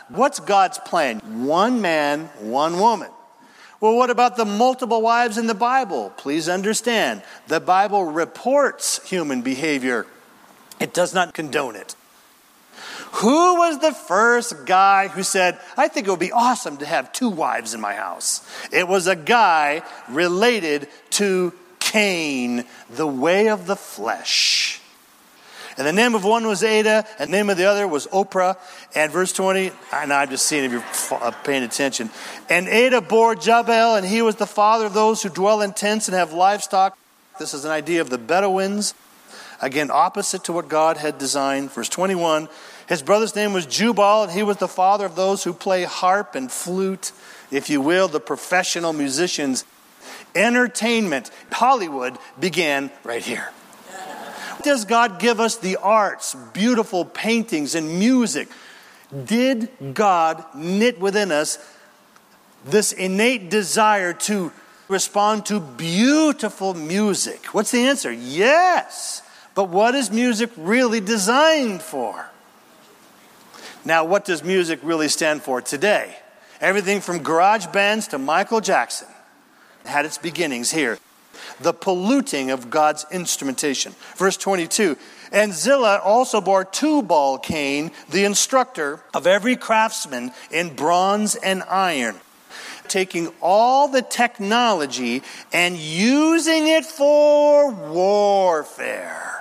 What's God's plan? One man, one woman. Well, what about the multiple wives in the Bible? Please understand, the Bible reports human behavior. It does not condone it. Who was the first guy who said, I think it would be awesome to have 2 wives in my house? It was a guy related to Cain, the way of the flesh. And the name of one was Ada, and the name of the other was Oprah. And verse 20, and I'm just seeing if you're paying attention. And Ada bore Jabal, and he was the father of those who dwell in tents and have livestock. This is an idea of the Bedouins. Again, opposite to what God had designed. Verse 21, his brother's name was Jubal, and he was the father of those who play harp and flute, if you will, the professional musicians. Entertainment, Hollywood, began right here. Does God give us the arts, beautiful paintings and music? Did God knit within us this innate desire to respond to beautiful music? What's the answer? Yes. But what is music really designed for? Now, what does music really stand for today? Everything from garage bands to Michael Jackson had its beginnings here. The polluting of God's instrumentation. Verse 22, and Zillah also bore Tubal-Cain, the instructor of every craftsman in bronze and iron, taking all the technology and using it for warfare.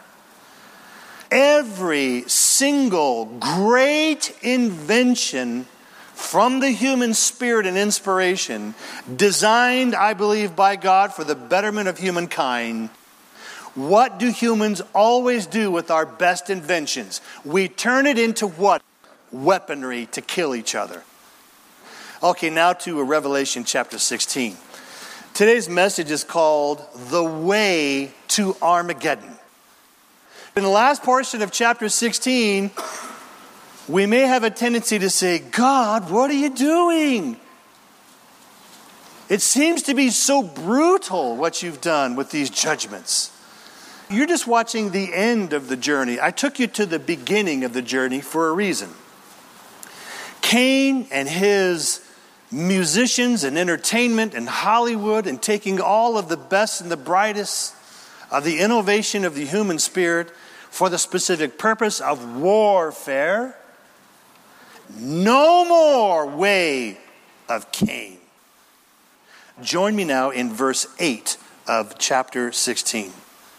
Every single great invention from the human spirit and inspiration, designed, I believe, by God for the betterment of humankind. What do humans always do with our best inventions? We turn it into what? Weaponry to kill each other. Okay, now to Revelation chapter 16. Today's message is called The Way to Armageddon. In the last portion of chapter 16, we may have a tendency to say, God, what are you doing? It seems to be so brutal what you've done with these judgments. You're just watching the end of the journey. I took you to the beginning of the journey for a reason. Cain and his musicians and entertainment and Hollywood and taking all of the best and the brightest of the innovation of the human spirit for the specific purpose of warfare. No more way of Cain. Join me now in verse 8 of chapter 16.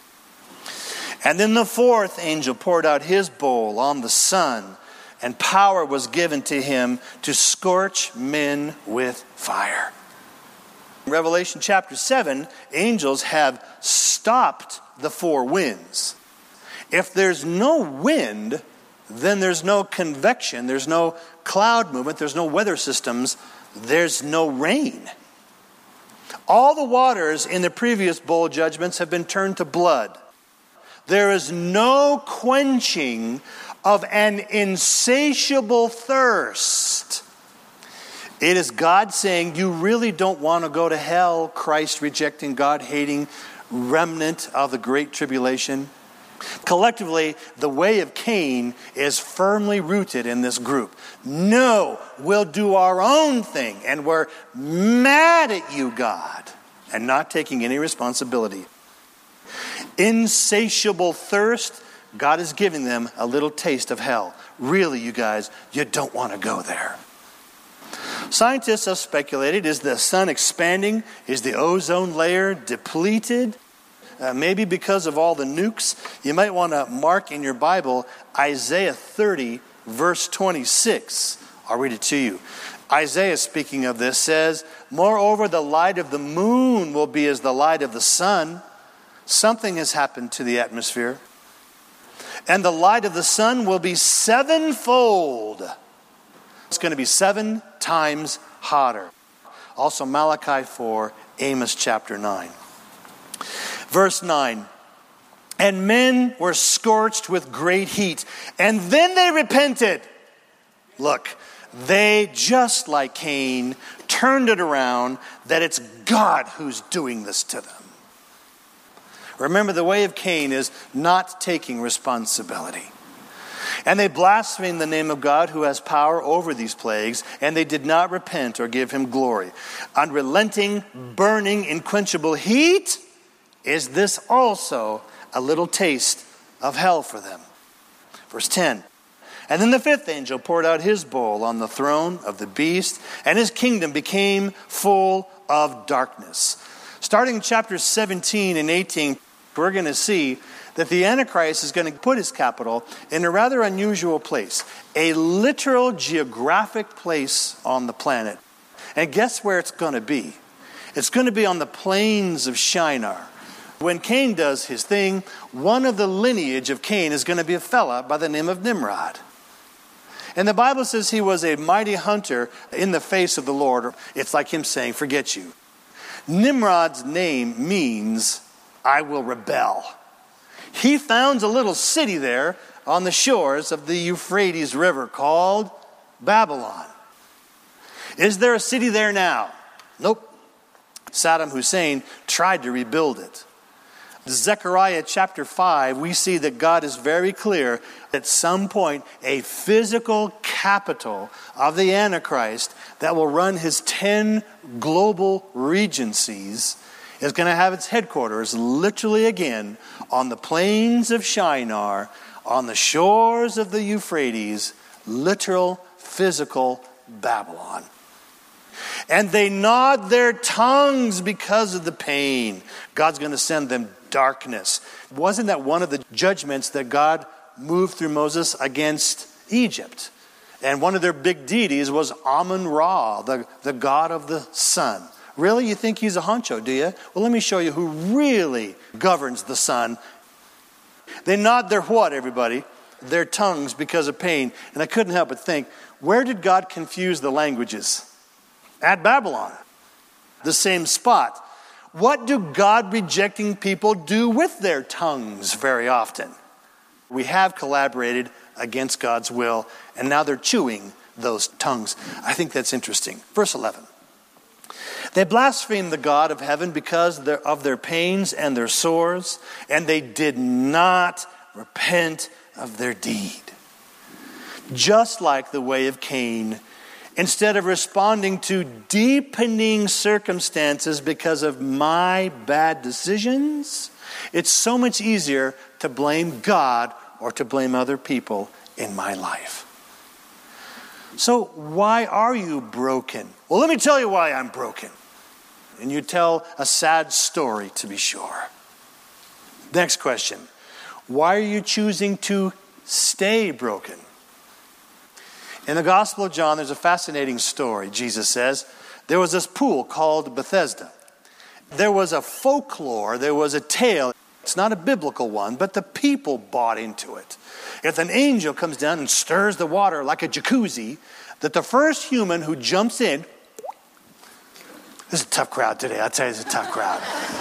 And then the 4th angel poured out his bowl on the sun, and power was given to him to scorch men with fire. In Revelation chapter 7, angels have stopped the 4 winds. If there's no wind, then there's no convection, there's no cloud movement, there's no weather systems, there's no rain. All the waters in the previous bowl judgments have been turned to blood. There is no quenching of an insatiable thirst. It is God saying, you really don't want to go to hell, Christ rejecting, God hating remnant of the great tribulation. Collectively, the way of Cain is firmly rooted in this group. No, we'll do our own thing, and we're mad at you, God, and not taking any responsibility. Insatiable thirst, God is giving them a little taste of hell. Really, you guys, you don't want to go there. Scientists have speculated, is the sun expanding? Is the ozone layer depleted? Maybe because of all the nukes. You might want to mark in your Bible Isaiah 30, verse 26. I'll read it to you. Isaiah, speaking of this, says, moreover, the light of the moon will be as the light of the sun. Something has happened to the atmosphere. And the light of the sun will be 7-fold. It's going to be 7 times hotter. Also Malachi 4, Amos chapter 9. Verse 9, and men were scorched with great heat, and then they repented. Look, they, just like Cain, turned it around that it's God who's doing this to them. Remember, the way of Cain is not taking responsibility. And they blasphemed the name of God who has power over these plagues, and they did not repent or give him glory. Unrelenting, burning, unquenchable heat, is this also a little taste of hell for them? Verse 10. And then the fifth angel poured out his bowl on the throne of the beast, and his kingdom became full of darkness. Starting in chapters 17 and 18, we're going to see that the Antichrist is going to put his capital in a rather unusual place, a literal geographic place on the planet. And guess where it's going to be? It's going to be on the plains of Shinar. When Cain does his thing, one of the lineage of Cain is going to be a fella by the name of Nimrod. And the Bible says he was a mighty hunter in the face of the Lord. It's like him saying, forget you. Nimrod's name means, I will rebel. He founds a little city there on the shores of the Euphrates River called Babylon. Is there a city there now? Nope. Saddam Hussein tried to rebuild it. Zechariah chapter 5, we see that God is very clear at some point a physical capital of the Antichrist that will run his 10 global regencies is going to have its headquarters literally again on the plains of Shinar, on the shores of the Euphrates, literal physical Babylon. And they gnawed their tongues because of the pain. God's going to send them darkness. Wasn't that one of the judgments that God moved through Moses against Egypt? And one of their big deities was Amun-Ra, the god of the sun. Really? You think he's a honcho, do you? Well, let me show you who really governs the sun. They gnawed their what, everybody? Their tongues because of pain. And I couldn't help but think, where did God confuse the languages? At Babylon. The same spot. What do God-rejecting people do with their tongues very often? We have collaborated against God's will, and now they're chewing those tongues. I think that's interesting. Verse 11. They blasphemed the God of heaven because of their pains and their sores, and they did not repent of their deed. Just like the way of Cain, instead of responding to deepening circumstances because of my bad decisions, it's so much easier to blame God or to blame other people in my life. So why are you broken? Well, let me tell you why I'm broken. And you tell a sad story, to be sure. Next question. Why are you choosing to stay broken? In the Gospel of John, there's a fascinating story. Jesus says, there was this pool called Bethesda. There was a folklore, there was a tale. It's not a biblical one, but the people bought into it. If an angel comes down and stirs the water like a jacuzzi, that the first human who jumps in, this is a tough crowd today, I'll tell you, it's a tough crowd.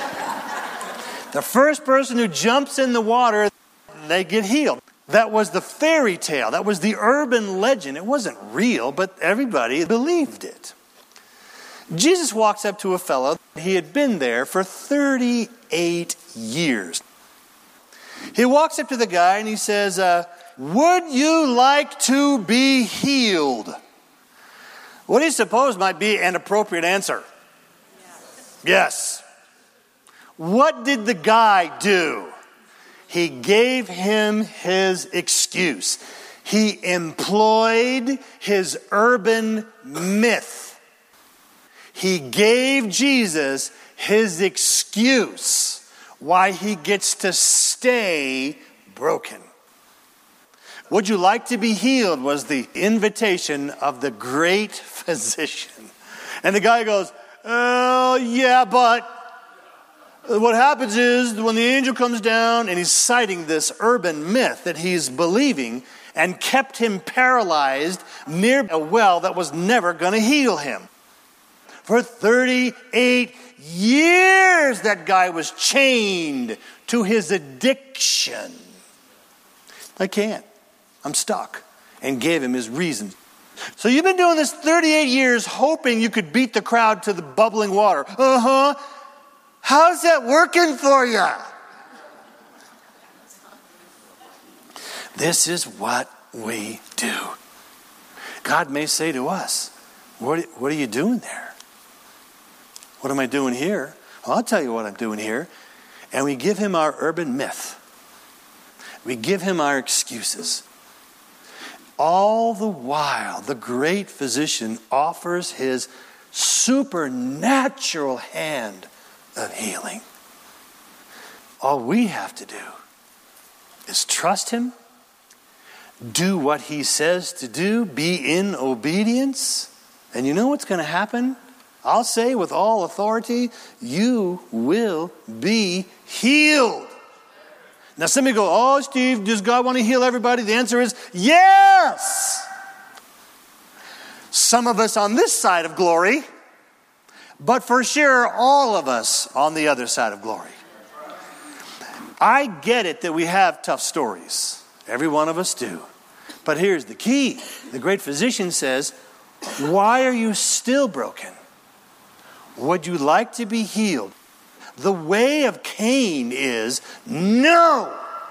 The first person who jumps in the water, they get healed. That was the fairy tale. That was the urban legend. It wasn't real, but everybody believed it. Jesus walks up to a fellow. He had been there for 38 years. He walks up to the guy and he says, would you like to be healed? What do you suppose might be an appropriate answer? Yes. What did the guy do? He gave him his excuse. He employed his urban myth. He gave Jesus his excuse why he gets to stay broken. Would you like to be healed was the invitation of the great physician. And the guy goes, oh, yeah, but what happens is when the angel comes down and he's citing this urban myth that he's believing and kept him paralyzed near a well that was never going to heal him. For 38 years that guy was chained to his addiction. I can't. I'm stuck. And gave him his reason. So you've been doing this 38 years hoping you could beat the crowd to the bubbling water. Uh-huh. How's that working for you? This is what we do. God may say to us, what are you doing there? What am I doing here? Well, I'll tell you what I'm doing here. And we give him our urban myth. We give him our excuses. All the while, the great physician offers his supernatural hand of healing. All we have to do is trust him, do what he says to do, be in obedience, and you know what's going to happen? I'll say with all authority, you will be healed. Now somebody go, oh, Steve, does God want to heal everybody? The answer is yes. Some of us on this side of glory, but for sure all of us on the other side of glory. I get it that we have tough stories. Every one of us do. But here's the key. The great physician says, why are you still broken? Would you like to be healed? The way of Cain is, no.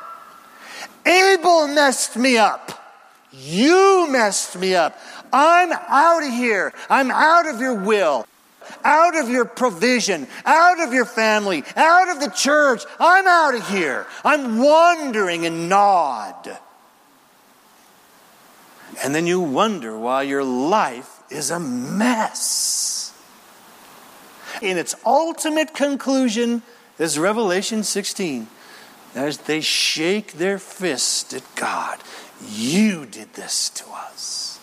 Abel messed me up. You messed me up. I'm out of here. I'm out of your will. Out of your provision, out of your family, out of the church. I'm out of here. I'm wandering and gnawed. And then you wonder why your life is a mess. In its ultimate conclusion is Revelation 16. As they shake their fist at God. You did this to us.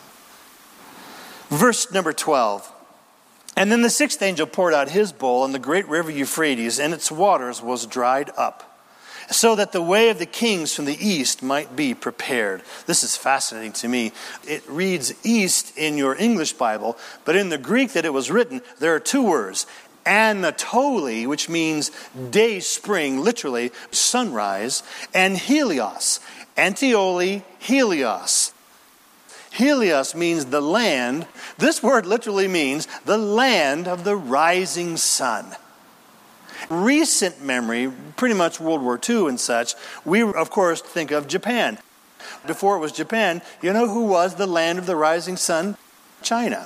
Verse number 12. And then the sixth angel poured out his bowl on the great river Euphrates, and its waters was dried up, so that the way of the kings from the east might be prepared. This is fascinating to me. It reads east in your English Bible, but in the Greek that it was written, there are two words. Anatoli, which means day spring, literally sunrise, and Helios. Antioli, Helios. Helios means the land. This word literally means the land of the rising sun. Recent memory, pretty much World War II and such, we of course think of Japan. Before it was Japan, you know who was the land of the rising sun? China.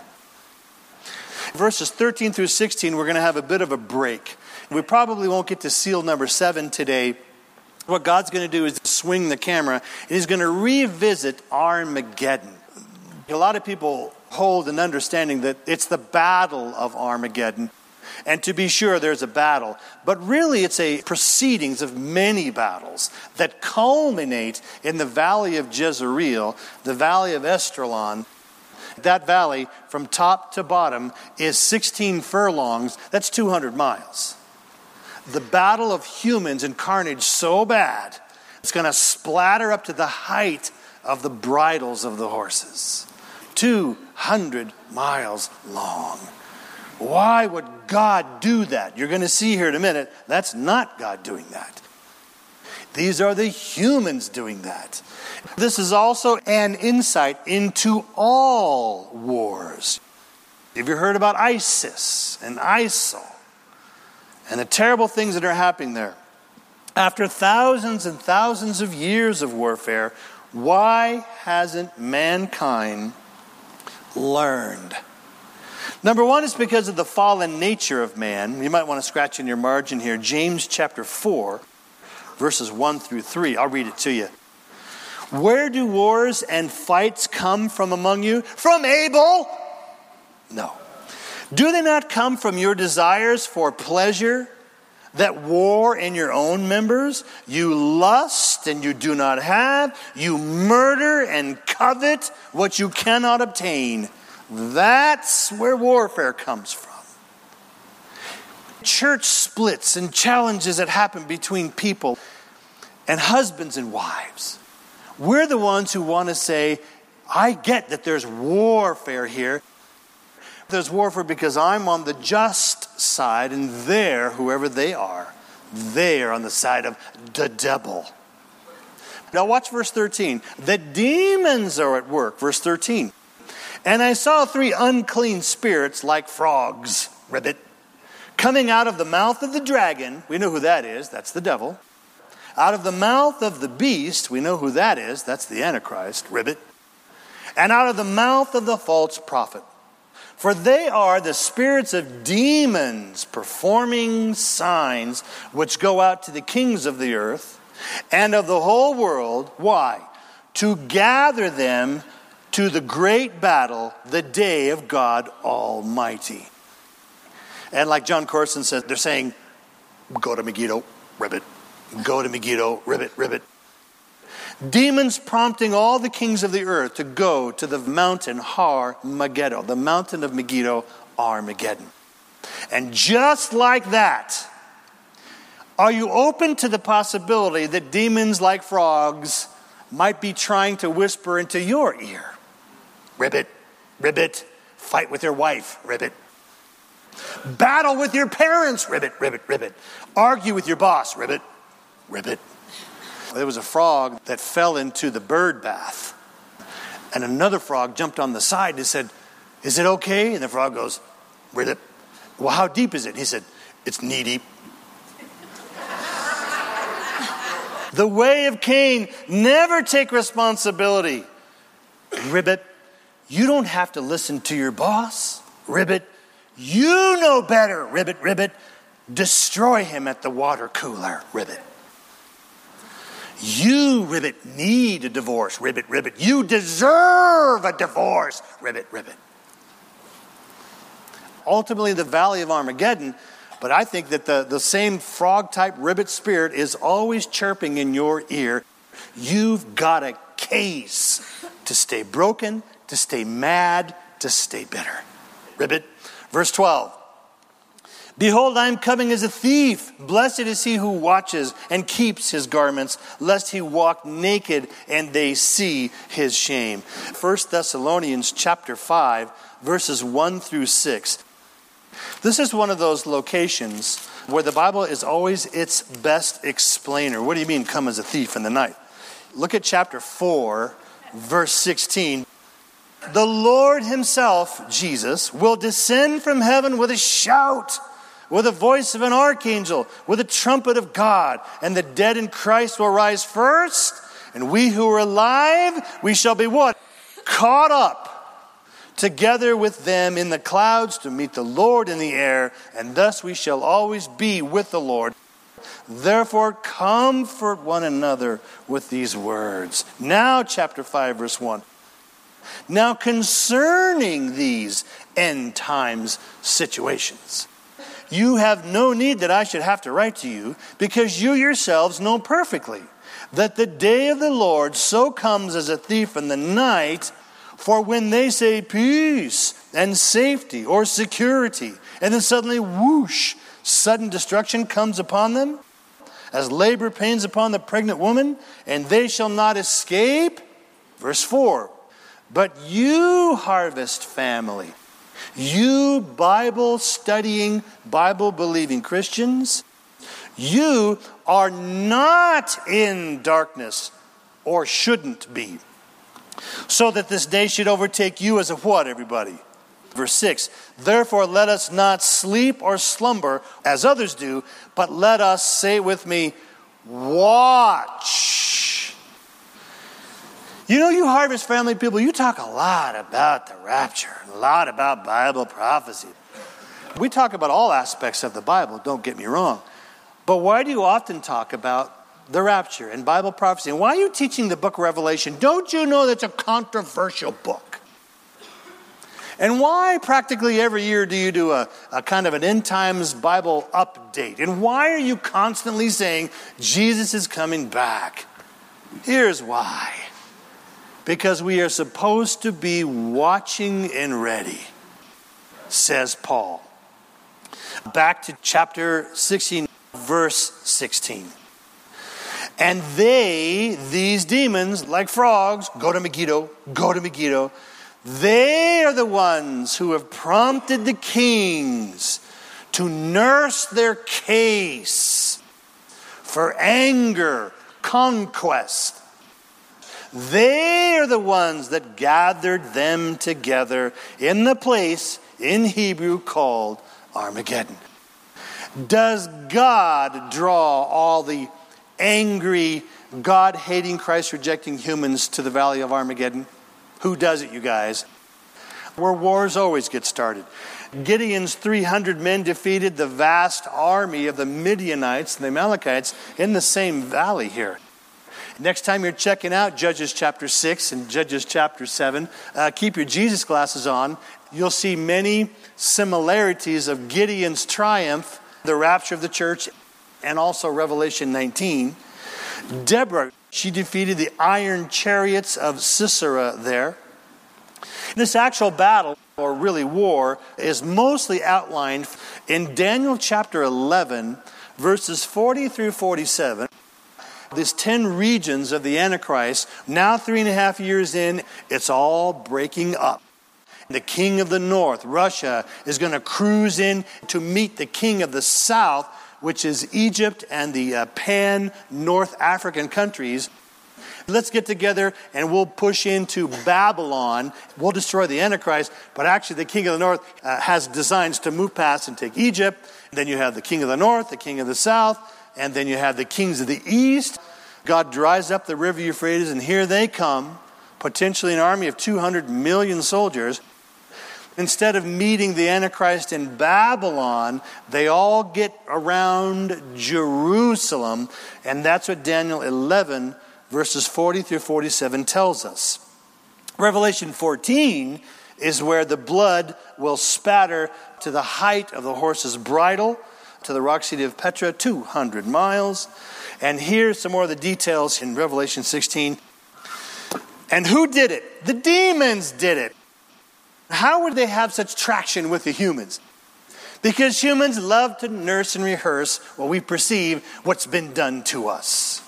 Verses 13 through 16, we're going to have a bit of a break. We probably won't get to seal number 7 today. What God's going to do is swing the camera, and he's going to revisit Armageddon. A lot of people hold an understanding that it's the battle of Armageddon. And to be sure, there's a battle. But really, it's a proceedings of many battles that culminate in the valley of Jezreel, the valley of Esdraelon. That valley, from top to bottom, is 16 furlongs. That's 200 miles. The battle of humans and carnage so bad, it's going to splatter up to the height of the bridles of the horses. 200 miles long. Why would God do that? You're going to see here in a minute, that's not God doing that. These are the humans doing that. This is also an insight into all wars. Have you heard about ISIS and ISIL and the terrible things that are happening there? After thousands and thousands of years of warfare, why hasn't mankind learned? Number one is because of the fallen nature of man. You might want to scratch in your margin here. James chapter 4, verses 1 through 3. I'll read it to you. Where do wars and fights come from among you? From Abel? No. Do they not come from your desires for pleasure that war in your own members? You lust and you do not have. You murder and covet what you cannot obtain. That's where warfare comes from. Church splits and challenges that happen between people and husbands and wives. We're the ones who want to say, I get that there's warfare here. There's warfare because I'm on the just side, and they're, whoever they are on the side of the devil. Now watch verse 13. The demons are at work. Verse 13. And I saw 3 unclean spirits like frogs, ribbit, coming out of the mouth of the dragon. We know who that is. That's the devil. Out of the mouth of the beast, we know who that is, that's the Antichrist, ribbit. And out of the mouth of the false prophet. For they are the spirits of demons performing signs which go out to the kings of the earth and of the whole world. Why? To gather them to the great battle, the day of God Almighty. And like John Corson says, they're saying, go to Megiddo, ribbit. Go to Megiddo, ribbit, ribbit. Demons prompting all the kings of the earth to go to the mountain Har Megiddo, the mountain of Megiddo, Armageddon. And just like that, are you open to the possibility that demons like frogs might be trying to whisper into your ear? Ribbit, ribbit, fight with your wife, ribbit. Battle with your parents, ribbit, ribbit, ribbit. Argue with your boss, ribbit, ribbit. There was a frog that fell into the bird bath. And another frog jumped on the side and said, is it okay? And the frog goes, ribbit. Well, how deep is it? He said, it's knee deep. The way of Cain, never take responsibility. Ribbit, you don't have to listen to your boss. Ribbit, you know better. Ribbit, ribbit, destroy him at the water cooler. Ribbit. You, ribbit, need a divorce. Ribbit, ribbit. You deserve a divorce. Ribbit, ribbit. Ultimately, the valley of Armageddon, but I think that the same frog-type ribbit spirit is always chirping in your ear. You've got a case to stay broken, to stay mad, to stay bitter. Ribbit. Verse 12. Behold, I am coming as a thief. Blessed is he who watches and keeps his garments, lest he walk naked and they see his shame. 1 Thessalonians chapter 5, verses 1 through 6. This is one of those locations where the Bible is always its best explainer. What do you mean, come as a thief in the night? Look at chapter 4, verse 16. The Lord himself, Jesus, will descend from heaven with a shout, with the voice of an archangel, with a trumpet of God, and the dead in Christ will rise first, and we who are alive, we shall be what? Caught up together with them in the clouds to meet the Lord in the air, and thus we shall always be with the Lord. Therefore, comfort one another with these words. Now, chapter 5, verse 1. Now, concerning these end times situations, you have no need that I should have to write to you, because you yourselves know perfectly that the day of the Lord so comes as a thief in the night. For when they say peace and safety or security, and then suddenly whoosh, sudden destruction comes upon them, as labor pains upon the pregnant woman, and they shall not escape. Verse 4. But you, Harvest family, you Bible-studying, Bible-believing Christians, you are not in darkness, or shouldn't be, so that this day should overtake you as a what, everybody? Verse 6, therefore let us not sleep or slumber as others do, but let us, say with me, watch. You know, you Harvest family people, you talk a lot about the rapture, a lot about Bible prophecy. We talk about all aspects of the Bible, don't get me wrong. But why do you often talk about the rapture and Bible prophecy? And why are you teaching the book of Revelation? Don't you know that's a controversial book? And why practically every year do you do a kind of an end times Bible update? And why are you constantly saying Jesus is coming back? Here's why. Because we are supposed to be watching and ready, says Paul. Back to chapter 16, verse 16. And they, these demons, like frogs, go to Megiddo, go to Megiddo. They are the ones who have prompted the kings to nurse their case for anger, conquest. They are the ones that gathered them together in the place in Hebrew called Armageddon. Does God draw all the angry, God-hating, Christ-rejecting humans to the Valley of Armageddon? Who does it, you guys? Where wars always get started. Gideon's 300 men defeated the vast army of the Midianites and the Amalekites in the same valley here. Next time you're checking out Judges chapter 6 and Judges chapter 7, keep your Jesus glasses on. You'll see many similarities of Gideon's triumph, the rapture of the church, and also Revelation 19. Deborah, she defeated the iron chariots of Sisera there. This actual battle, or really war, is mostly outlined in Daniel chapter 11, verses 40 through 47. These 10 regions of the Antichrist, now 3.5 years in, it's all breaking up. The king of the north, Russia, is going to cruise in to meet the king of the south, which is Egypt and the pan-North African countries. Let's get together and we'll push into Babylon. We'll destroy the Antichrist, but actually the king of the north has designs to move past and take Egypt. Then you have the king of the north, the king of the south, and then you have the kings of the east. God dries up the river Euphrates, and here they come, potentially an army of 200 million soldiers. Instead of meeting the Antichrist in Babylon, they all get around Jerusalem, and that's what Daniel 11, verses 40 through 47 tells us. Revelation 14 is where the blood will spatter to the height of the horse's bridle, to the rock city of Petra, 200 miles. And here's some more of the details in Revelation 16. And who did it? The demons did it. How would they have such traction with the humans? Because humans love to nurse and rehearse what we perceive what's been done to us.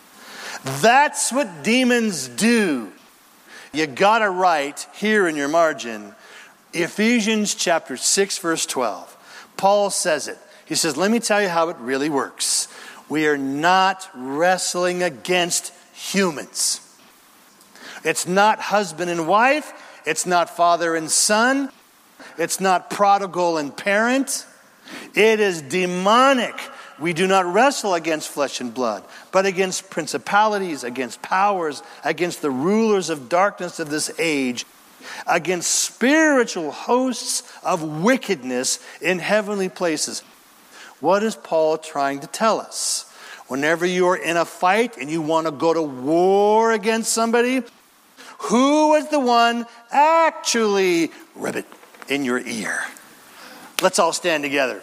That's what demons do. You got to write here in your margin, Ephesians chapter 6, verse 12. Paul says it. He says, let me tell you how it really works. We are not wrestling against humans. It's not husband and wife. It's not father and son. It's not prodigal and parent. It is demonic. We do not wrestle against flesh and blood, but against principalities, against powers, against the rulers of darkness of this age, against spiritual hosts of wickedness in heavenly places. What is Paul trying to tell us? Whenever you are in a fight and you want to go to war against somebody, who is the one actually ribbit in your ear? Let's all stand together.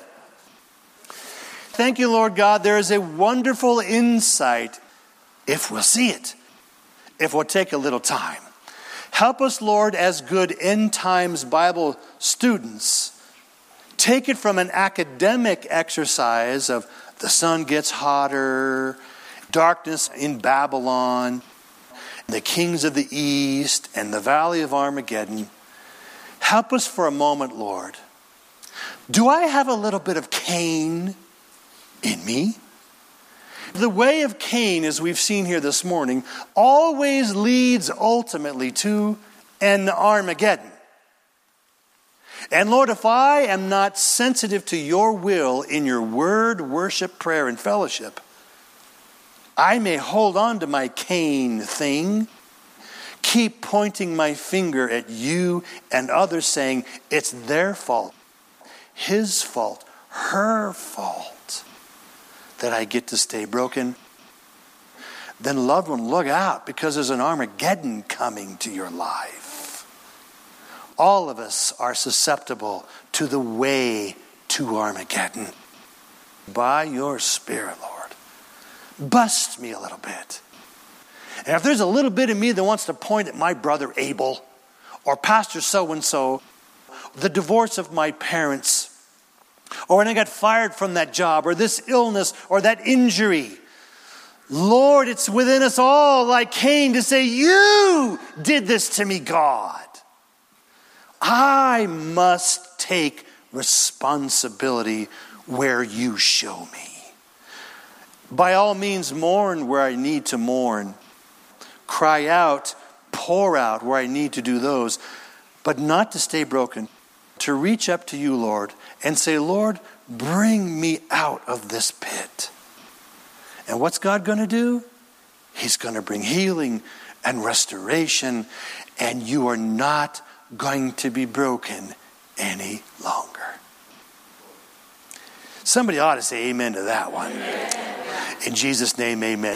Thank you, Lord God. There is a wonderful insight if we'll see it, if we'll take a little time. Help us, Lord, as good end times Bible students, take it from an academic exercise of the sun gets hotter, darkness in Babylon, the kings of the east, and the valley of Armageddon. Help us for a moment, Lord. Do I have a little bit of Cain in me? The way of Cain, as we've seen here this morning, always leads ultimately to an Armageddon. And Lord, if I am not sensitive to your will in your word, worship, prayer, and fellowship, I may hold on to my Cain thing, keep pointing my finger at you and others saying it's their fault, his fault, her fault, that I get to stay broken. Then loved one, look out, because there's an Armageddon coming to your life. All of us are susceptible to the way to Armageddon. By your Spirit, Lord, bust me a little bit. And if there's a little bit of me that wants to point at my brother Abel, or Pastor so-and-so, the divorce of my parents, or when I got fired from that job, or this illness, or that injury, Lord, it's within us all, like Cain, to say, you did this to me, God. I must take responsibility where you show me. By all means, mourn where I need to mourn. Cry out, pour out where I need to do those. But not to stay broken. To reach up to you, Lord, and say, Lord, bring me out of this pit. And what's God going to do? He's going to bring healing and restoration, and you are not going to be broken any longer. Somebody ought to say amen to that one. In Jesus' name, amen.